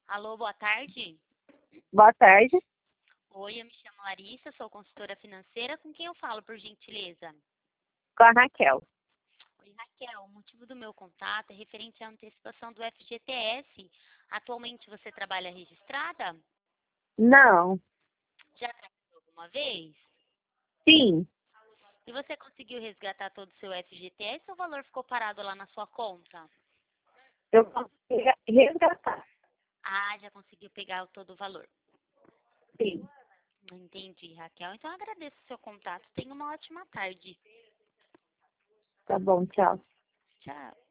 Alô, boa tarde. Boa tarde, Oi, eu me chamo Larissa, sou consultora financeira. Com quem eu falo, por gentileza? com a Raquel. Oi, Raquel. O motivo do meu contato é referente à antecipação do FGTS. Atualmente você trabalha registrada? Não, Já trabalhou alguma vez? sim, E você conseguiu resgatar todo o seu FGTS ou o valor ficou parado lá na sua conta? eu consegui resgatar, Ah, já conseguiu pegar todo o valor. sim. Entendi, Raquel. Então agradeço o seu contato. Tenha uma ótima tarde. Tá bom, tchau. Tchau.